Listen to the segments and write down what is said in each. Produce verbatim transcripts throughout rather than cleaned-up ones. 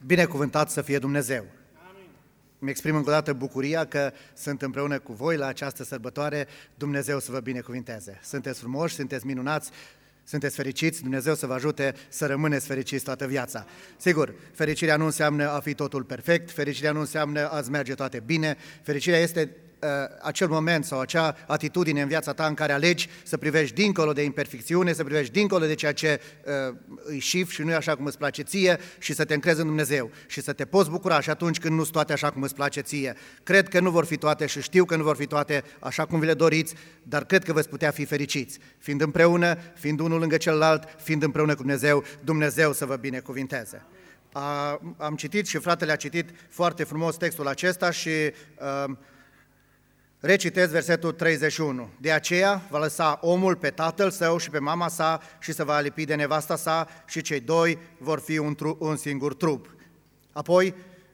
Binecuvântat să fie Dumnezeu! Amin. Îmi exprim încă o dată bucuria că sunt împreună cu voi la această sărbătoare. Dumnezeu să vă binecuvinteze! Sunteți frumoși, sunteți minunați, sunteți fericiți, Dumnezeu să vă ajute să rămâneți fericiți toată viața. Sigur, fericirea nu înseamnă a fi totul perfect, fericirea nu înseamnă a-ți merge toate bine, fericirea este uh, acel moment sau acea atitudine în viața ta în care alegi să privești dincolo de imperfecțiune, să privești dincolo de ceea ce uh, îi șif și nu e așa cum îți place ție și să te încrezi în Dumnezeu și să te poți bucura și atunci când nu sunt toate așa cum îți place ție. Cred că nu vor fi toate și știu că nu vor fi toate așa cum vi le doriți, dar cred că veți putea fi fericiți, fiind împreună, fiind unul lângă celălalt, fiind împreună cu Dumnezeu, Dumnezeu să vă binecuvinteze. A, am citit și fratele a citit foarte frumos textul acesta și uh, recitez versetul treizeci și unu. De aceea va lăsa omul pe tatăl său și pe mama sa și se va alipi de nevasta sa și cei doi vor fi un, tru- un singur trup. Apoi,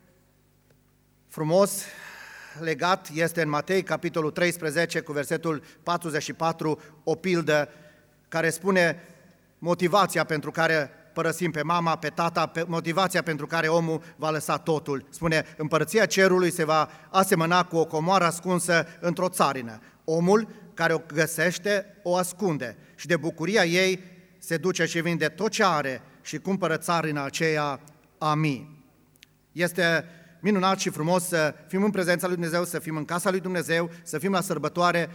frumos legat este în Matei, capitolul treisprezece, cu versetul patruzeci și patru, o pildă care spune motivația pentru care părăsim pe mama, pe tata, pe motivația pentru care omul va lăsa totul. Spune, împărăția cerului se va asemăna cu o comoară ascunsă într-o țarină. Omul care o găsește, o ascunde și de bucuria ei se duce și vinde tot ce are și cumpără țarina aceea a mii. Este minunat și frumos să fim în prezența lui Dumnezeu, să fim în casa lui Dumnezeu, să fim la sărbătoare,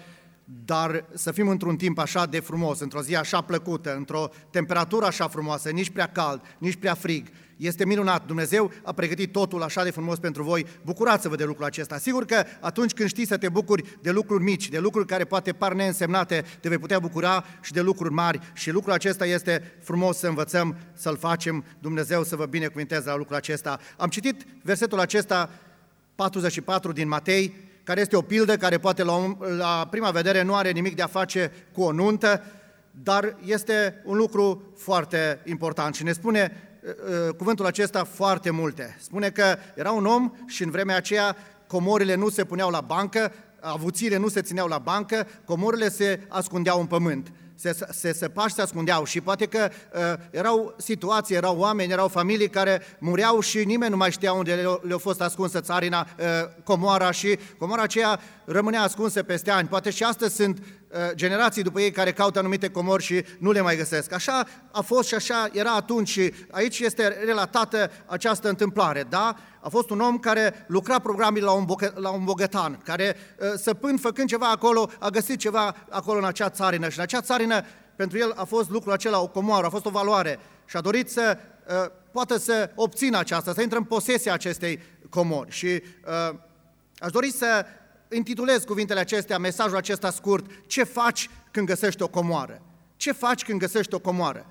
dar să fim într-un timp așa de frumos, într-o zi așa plăcută, într-o temperatură așa frumoasă, nici prea cald, nici prea frig. Este minunat, Dumnezeu a pregătit totul așa de frumos pentru voi, bucurați-vă de lucrul acesta. Sigur că atunci când știi să te bucuri de lucruri mici, de lucruri care poate par neînsemnate, te vei putea bucura și de lucruri mari și lucrul acesta este frumos să învățăm să-l facem, Dumnezeu să vă binecuvinteze la lucrul acesta. Am citit versetul acesta, patruzeci și patru din Matei, care este o pildă care poate la, la prima vedere nu are nimic de a face cu o nuntă, dar este un lucru foarte important și ne spune uh, cuvântul acesta foarte multe. Spune că era un om și în vremea aceea comorile nu se puneau la bancă, avuțiile nu se țineau la bancă, comorile se ascundeau în pământ. Se, se săpa și se ascundeau și poate că uh, erau situații, erau oameni, erau familii care mureau și nimeni nu mai știa unde le-a, le-a fost ascunsă țarina, uh, comoara și comoara aceea rămânea ascunsă peste ani. Poate și astăzi sunt uh, generații după ei care caută anumite comori și nu le mai găsesc. Așa a fost și așa era atunci și aici este relatată această întâmplare, da? A fost un om care lucra probabil la un, bocă, la un bogătan, care săpând, făcând ceva acolo, a găsit ceva acolo în acea țarină și în acea țarină pentru el a fost lucrul acela, o comoară, a fost o valoare și a dorit să uh, poată să obțină aceasta, să intre în posesia acestei comori. Și uh, aș dori să intitulez cuvintele acestea, mesajul acesta scurt, ce faci când găsești o comoară? Ce faci când găsești o comoară?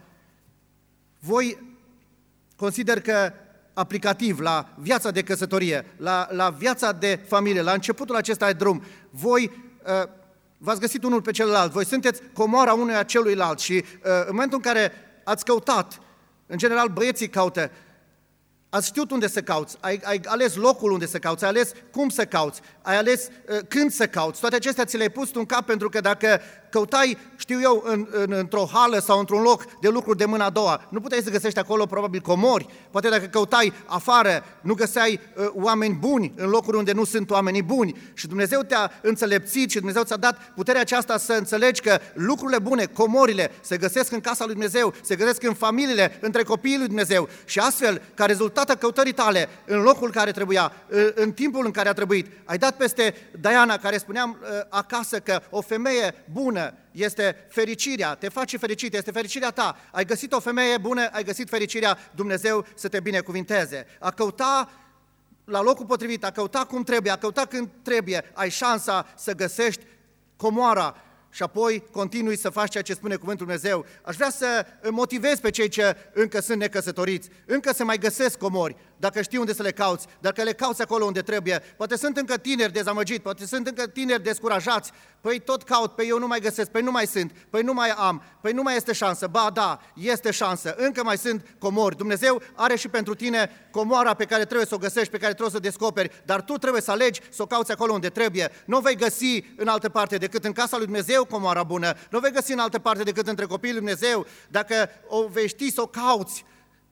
Voi consider că aplicativ la viața de căsătorie, la, la viața de familie, la începutul acesta de drum, voi uh, v-ați găsit unul pe celălalt, voi sunteți comoara unuia celuilalt și uh, în momentul în care ați căutat, în general băieții caută, ați știut unde să cauți, ai, ai ales locul unde să cauți, ai ales cum să cauți, ai ales uh, când să cauți, toate acestea ți le-ai pus tu în cap pentru că dacă căutai, știu eu, în, în, într-o hală sau într-un loc de lucruri de mâna a doua, nu puteai să găsești acolo probabil comori, poate dacă căutai afară, nu găseai uh, oameni buni în locuri unde nu sunt oamenii buni și Dumnezeu te-a înțelepțit și Dumnezeu ți-a dat puterea aceasta să înțelegi că lucrurile bune, comorile, se găsesc în casa lui Dumnezeu, se găsesc în familiile, între copiii lui Dumnezeu și astfel, ca rezultat al căutării tale, în locul care trebuia, în timpul în care a trebuit, ai dat peste Diana, care spuneam uh, acasă că o femeie bună este fericirea, te face fericit, este fericirea ta. Ai găsit o femeie bună, ai găsit fericirea, Dumnezeu să te binecuvinteze. A căuta la locul potrivit, a căuta cum trebuie, a căuta când trebuie, ai șansa să găsești comoara și apoi continui să faci ceea ce spune cuvântul Dumnezeu. Aș vrea să motivez pe cei ce încă sunt necăsătoriți, încă se mai găsesc comori, dacă știi unde să le cauți, dacă le cauți acolo unde trebuie. Poate sunt încă tineri dezamăgiți, poate sunt încă tineri descurajați, păi tot caut, păi eu nu mai găsesc, păi nu mai sunt, păi nu mai am, păi nu mai este șansă. Ba da, este șansă, încă mai sunt comori. Dumnezeu are și pentru tine comoara pe care trebuie să o găsești, pe care trebuie să o descoperi, dar tu trebuie să alegi să o cauți acolo unde trebuie. Nu o vei găsi în altă parte decât în casa lui Dumnezeu comoara bună, nu o vei găsi în altă parte decât între copiii lui Dumnezeu. Dacă o vei ști să o cauți,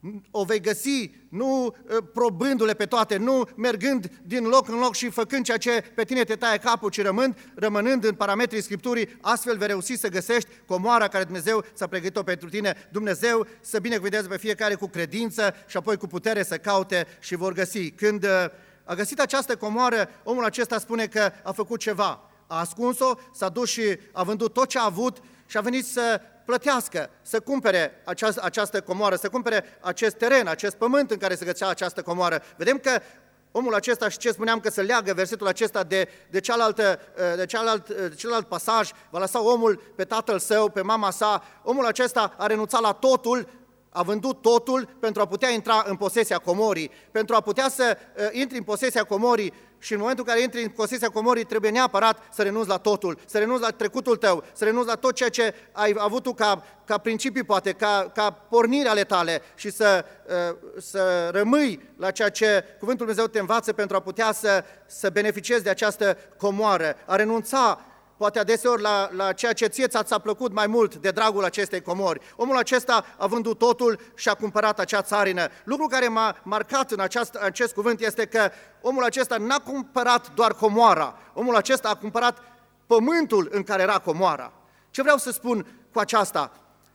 o vei găsi, nu probându-le pe toate, nu mergând din loc în loc și făcând ceea ce pe tine te taie capul, ci rămând, rămânând în parametrii Scripturii, astfel vei reuși să găsești comoara care Dumnezeu ți-a pregătit-o pentru tine. Dumnezeu să binecuvânteze pe fiecare cu credință și apoi cu putere să caute și vor găsi. Când a găsit această comoară, omul acesta spune că a făcut ceva. A ascuns-o, s-a dus și a vândut tot ce a avut și a venit să plătească, să cumpere această, această comoară, să cumpere acest teren, acest pământ în care se găsea această comoară. Vedem că omul acesta, și ce spuneam, că se leagă versetul acesta de, de, cealaltă, de, cealalt, de celălalt pasaj, va lăsa omul pe tatăl său, pe mama sa. Omul acesta a renunțat la totul, a vândut totul pentru a putea intra în posesia comorii, pentru a putea să uh, intri în posesia comorii. Și în momentul în care intri în posesia comorii, trebuie neapărat să renunți la totul, să renunți la trecutul tău, să renunți la tot ceea ce ai avut tu ca, ca principii, poate, ca, ca porniri ale tale și să, uh, să rămâi la ceea ce Cuvântul Dumnezeu te învață pentru a putea să, să beneficiezi de această comoară, a renunța poate adeseori la, la ceea ce ție ți-a plăcut mai mult de dragul acestei comori. Omul acesta a vândut totul și a cumpărat acea țarină. Lucru care m-a marcat în aceast, acest cuvânt este că omul acesta n-a cumpărat doar comoara, omul acesta a cumpărat pământul în care era comoara. Ce vreau să spun cu aceasta?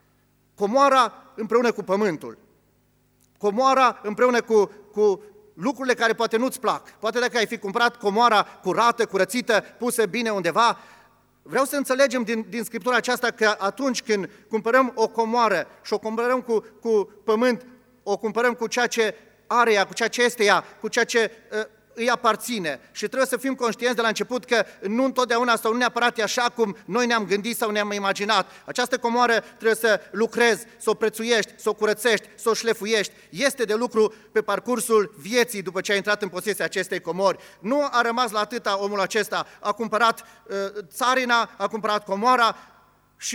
Comoara împreună cu pământul. Comoara împreună cu, cu lucrurile care poate nu-ți plac. Poate dacă ai fi cumpărat comoara curată, curățită, pusă bine undeva. Vreau să înțelegem din, din Scriptura aceasta că atunci când cumpărăm o comoară și o cumpărăm cu, cu pământ, o cumpărăm cu ceea ce are ea, cu ceea ce este ea, cu ceea ce uh, îi aparține. Și trebuie să fim conștienți de la început că nu întotdeauna sau nu neapărat e așa cum noi ne-am gândit sau ne-am imaginat. Această comoară trebuie să lucrezi, să o prețuiești, să o curățești, să o șlefuiești. Este de lucru pe parcursul vieții după ce a intrat în posesia acestei comori. Nu a rămas la atâta omul acesta. A cumpărat uh, țarina, a cumpărat comoara și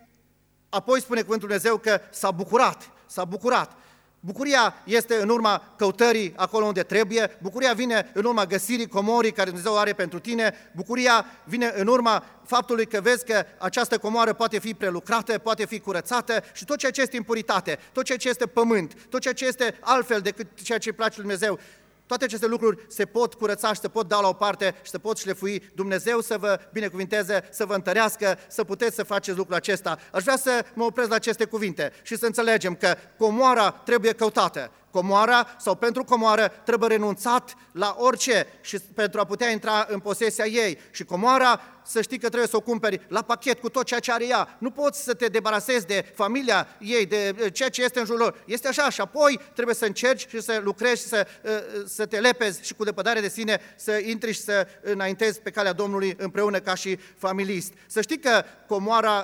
apoi spune Cuvântul Dumnezeu că s-a bucurat, s-a bucurat. Bucuria este în urma căutării acolo unde trebuie, bucuria vine în urma găsirii comorii care Dumnezeu are pentru tine, bucuria vine în urma faptului că vezi că această comoară poate fi prelucrată, poate fi curățată și tot ceea ce este impuritate, tot ceea ce este pământ, tot ceea ce este altfel decât ceea ce îi place lui Dumnezeu. Toate aceste lucruri se pot curăța și se pot da la o parte și se pot șlefui. Dumnezeu să vă binecuvinteze, să vă întărească, să puteți să faceți lucrul acesta. Aș vrea să mă opresc la aceste cuvinte și să înțelegem că comoara trebuie căutată. Comoara sau pentru comoară trebuie renunțat la orice și pentru a putea intra în posesia ei. Și comoara, să știi că trebuie să o cumperi la pachet cu tot ceea ce are ea. Nu poți să te debarasezi de familia ei, de ceea ce este în jurul lor. Este așa și apoi trebuie să încerci și să lucrezi și să, să te lepezi și cu depădare de sine să intri și să înaintezi pe calea Domnului împreună ca și familist. Să știi că comoara,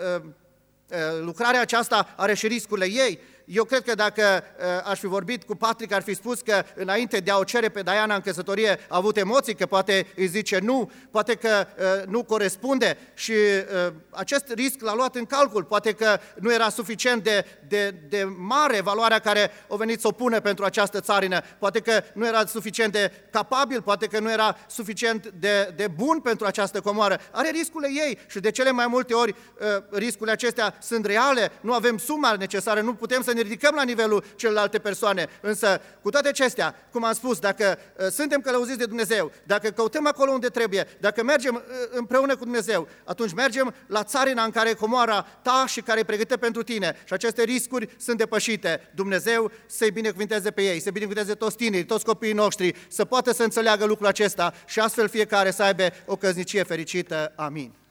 lucrarea aceasta are și riscurile ei. Eu cred că dacă uh, aș fi vorbit cu Patrick, ar fi spus că înainte de a o cere pe Diana în căsătorie a avut emoții, că poate îi zice nu, poate că uh, nu corespunde și uh, acest risc l-a luat în calcul, poate că nu era suficient de, de, de mare valoarea care o venit să o pună pentru această țarină, poate că nu era suficient de capabil, poate că nu era suficient de, de bun pentru această comoară. Are riscurile ei și de cele mai multe ori uh, riscurile acestea sunt reale, nu avem suma necesară, nu putem să ne ridicăm la nivelul celelalte persoane. Însă, cu toate acestea, cum am spus, dacă uh, suntem călăuziți de Dumnezeu, dacă căutăm acolo unde trebuie, dacă mergem uh, împreună cu Dumnezeu, atunci mergem la țarina în care e comoara ta și care e pregătită pentru tine. Și aceste riscuri sunt depășite. Dumnezeu să-i binecuvinteze pe ei, să binecuvinteze toți tinerii, toți copiii noștri, să poată să înțeleagă lucrul acesta și astfel fiecare să aibă o căsnicie fericită. Amin.